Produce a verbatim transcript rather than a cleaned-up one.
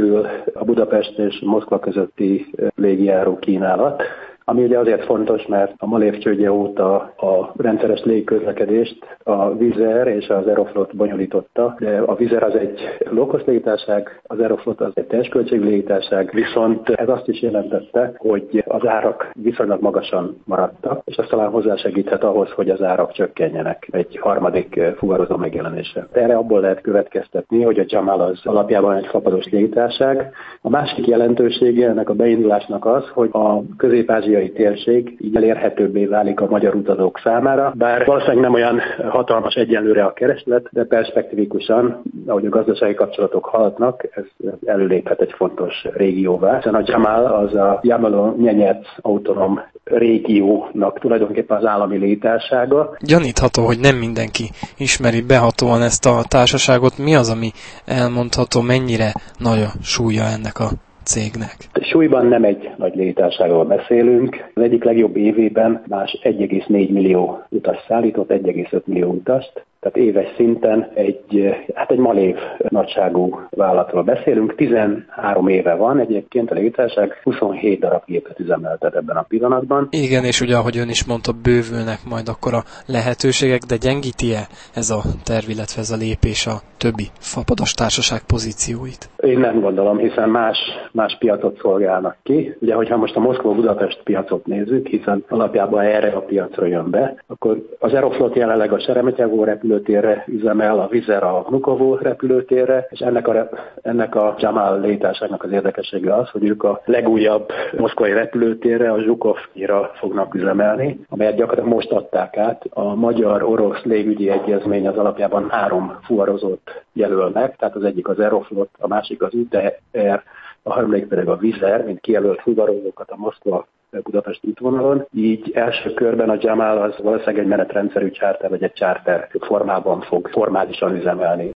bővül a Budapest és Moszkva közötti légjáró kínálat, ami ugye azért fontos, mert a Malév csődje óta a rendszeres légiközlekedést a Wizz Air és az Aeroflot bonyolította, de a Wizz Air az egy low-cost légitársaság, az Aeroflot az egy teljes költségű légitársaság, viszont ez azt is jelentette, hogy az árak viszonylag magasan maradtak, és ez talán hozzásegíthet ahhoz, hogy az árak csökkenjenek egy harmadik fuvarozó megjelenése. Erre abból lehet következtetni, hogy a Jamal az alapjában egy fapados légitársaság. A másik jelentősége ennek a beindulásnak az, hogy a közép-ázsiai térség így elérhetőbbé válik a magyar utazók számára, bár valószínűleg nem olyan hatalmas egyenlőre a kereslet, de perspektívikusan, ahogy a gazdasági kapcsolatok haladnak, ez előléphet egy fontos régióvá. Hiszen a Jamal az a Jamalo-Nyenyec autonóm régiónak tulajdonképpen az állami légitársasága. Gyanítható, hogy nem mindenki ismeri behatóan ezt a társaságot. Mi az, ami elmondható, mennyire nagy a súlya ennek a cégnek? Súlyban nem egy nagy légitársaságról beszélünk. Az egyik legjobb évében más egy egész négy millió utas szállított, egy egész öt millió utast. Tehát éves szinten egy, hát egy Malév nagyságú vállalatról beszélünk. tizenhárom éve van egyébként a légitársaság, huszonhét darab gépet üzemeltet ebben a pillanatban. Igen, és ugye, ahogy ön is mondta, bővülnek majd akkor a lehetőségek, de gyengíti-e ez a terv, illetve ez a lépés a többi fapados társaság pozícióit? Én nem gondolom, hiszen más, más piacot szolgálnak ki. Ugye, hogyha most a Moszkva-Budapest piacot nézzük, hiszen alapjában erre a piacra jön be, akkor az Aeroflot jelenleg a Seremetyevo repülőtérre üzemel, a Wizz Air a Vnukovo repülőtérre, és ennek a, ennek a Jamal légitársaságnak az érdekessége az, hogy ők a legújabb moszkvai repülőtérre, a Zsukovnyira fognak üzemelni, amelyet gyakorlatilag most adták át. A magyar-orosz légügyi egyezmény az alapjában három fuvarozót jelöl meg, tehát az egyik az Aeroflot, a másik az u té er, a harmadik pedig a Wizz Air, mint kijelölt fuvarozókat a Moszkva Budapest útvonalon. Így első körben a Jamal az valószínűleg egy menetrendszerű charter vagy egy charter formában fog formálisan üzemelni.